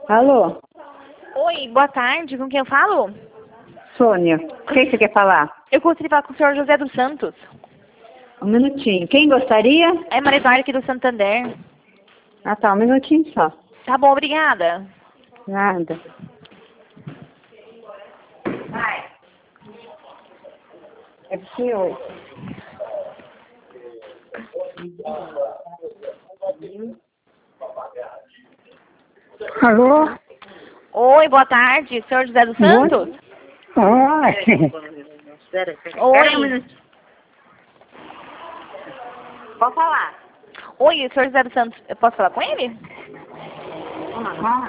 Alô, Oi, boa tarde. Com quem eu falo? Sônia, o que você quer falar? Eu gostaria de falar com o senhor José dos Santos. Um minutinho. Quem gostaria? É Maria Eduarda aqui do Santander. Ah, tá, um minutinho só. Tá bom, obrigada. Nada. É pro senhor. Alô? Oi, boa tarde. Senhor José dos Santos? Oi. Espera um Oi. minutinho. Pode falar. Oi, senhor José dos Santos. Eu posso falar com ele? Ah.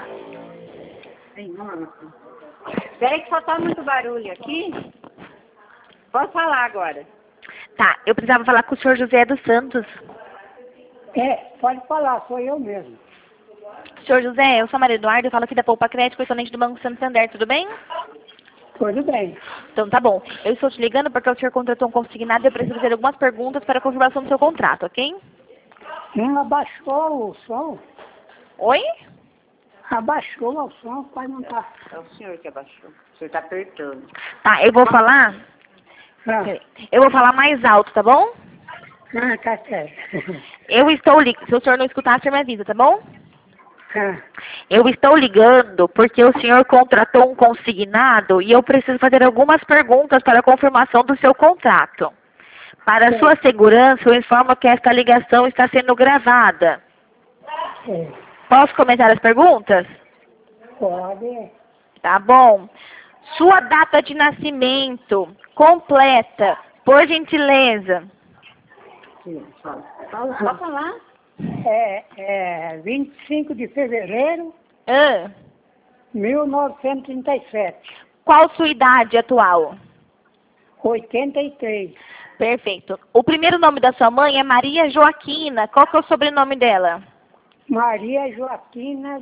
Espera que só tá muito barulho aqui. Pode falar agora. Tá, eu precisava falar com o senhor José dos Santos. Pode falar, sou eu mesmo. Senhor José, eu sou a Maria Eduarda, eu falo aqui da Poupa Crédito, correspondente do Banco Santander, tudo bem? Tudo bem. Então tá bom. Eu estou te ligando porque o senhor contratou um consignado e eu preciso fazer algumas perguntas para a confirmação do seu contrato, ok? Não abaixou o som? Oi? Abaixou o som, pai não tá. É o senhor que abaixou. O senhor tá apertando. Tá, eu vou falar. Eu vou falar mais alto, tá bom? Tá certo. Eu estou ligando. Se o senhor não escutar, o senhor me avisa, tá bom? Ah, Eu estou ligando porque o senhor contratou um consignado e eu preciso fazer algumas perguntas para a confirmação do seu contrato. Para Sim. sua segurança, eu informo que esta ligação está sendo gravada. sim. Posso começar as perguntas? Pode. Tá bom. Sua data de nascimento completa, por gentileza. Sim, fala. Pode falar. 25 de fevereiro Ah, de 1937. qual sua idade atual? 83. Perfeito. O primeiro nome da sua mãe é Maria Joaquina. Qual que é o sobrenome dela? Maria Joaquina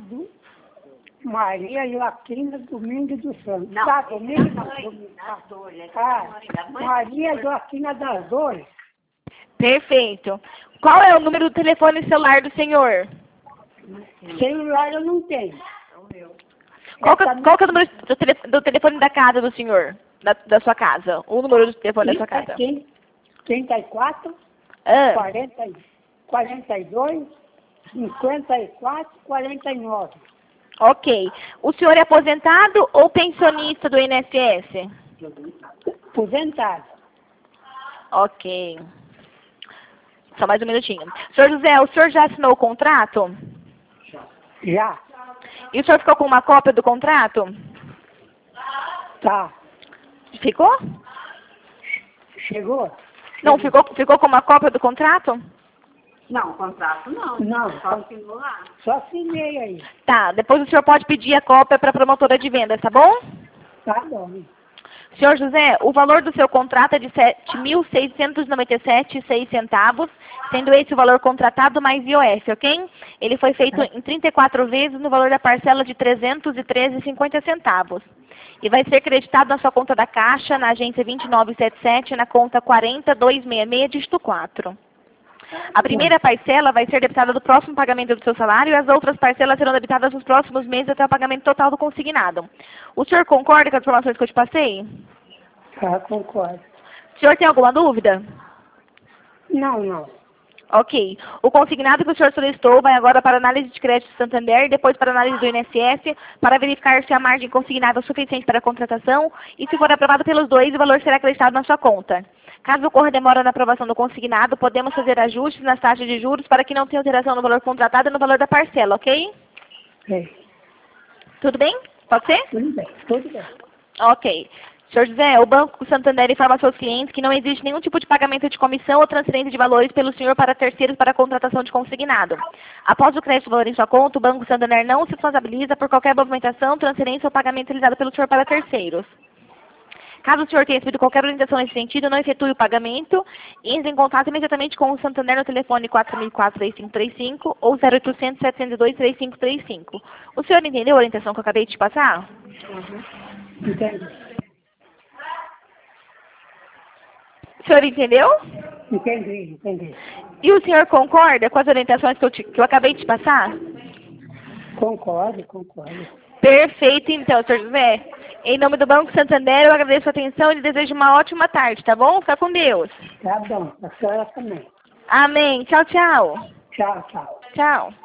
Domingo dos Santos. Não, Tá, Domingo da não. mãe, Domingo, das dores. Ah, Maria Joaquina das Dores. Perfeito. Qual é o número do telefone celular do senhor? Celular eu não tenho. Qual que é o número do telefone da casa do senhor? Da sua casa? O número do telefone da sua casa? 34, Ah, 40, 42, 54, 49. ok. O senhor é aposentado ou pensionista do INSS? Aposentado. Ok. Só mais um minutinho. Senhor José, o senhor já assinou o contrato? Já. E o senhor ficou com uma cópia do contrato? Tá. Ficou? Chegou? Não, ficou com uma cópia do contrato? Não, contrato não. Não. Só assinou lá. Só assinei aí. Tá, depois o senhor pode pedir a cópia para a promotora de vendas, tá bom? Tá bom. Senhor José, o valor do seu contrato é de R$ 7.697,06, sendo esse o valor contratado mais IOF, ok? Ele foi feito em 34 vezes no valor da parcela de R$ 313,50. E vai ser creditado na sua conta da Caixa, na agência 2977, na conta 40266, dígito 4. A primeira parcela vai ser debitada do próximo pagamento do seu salário e as outras parcelas serão debitadas nos próximos meses até o pagamento total do consignado. O senhor concorda com as informações que eu te passei? Tá, concordo. O senhor tem alguma dúvida? Não. Ok. O consignado que o senhor solicitou vai agora para análise de crédito do Santander, depois para análise do INSS, para verificar se a margem consignada é suficiente para a contratação e, se for aprovado pelos dois, o valor será acreditado na sua conta. Caso ocorra demora na aprovação do consignado, podemos fazer ajustes nas taxas de juros para que não tenha alteração no valor contratado e no valor da parcela, ok? É. Tudo bem? Pode ser? Tudo bem. Ok. Senhor José, o Banco Santander informa aos seus clientes que não existe nenhum tipo de pagamento de comissão ou transferência de valores pelo senhor para terceiros para a contratação de consignado. Após o crédito do valor em sua conta, o Banco Santander não se responsabiliza por qualquer movimentação, transferência ou pagamento realizado pelo senhor para terceiros. Caso o senhor tenha recebido qualquer orientação nesse sentido, não efetue o pagamento, entre em contato imediatamente com o Santander no telefone 4004-3535 ou 0800-702-3535. O senhor entendeu a orientação que eu acabei de te passar? Entendi. O senhor entendeu? Entendi. E o senhor concorda com as orientações que eu acabei de te passar? Concordo. Perfeito, então, Sr. José. Em nome do Banco Santander, eu agradeço a atenção e lhe desejo uma ótima tarde, tá bom? Fica com Deus. Tá bom, a senhora também. Amém. Tchau, tchau. Tchau. Tchau.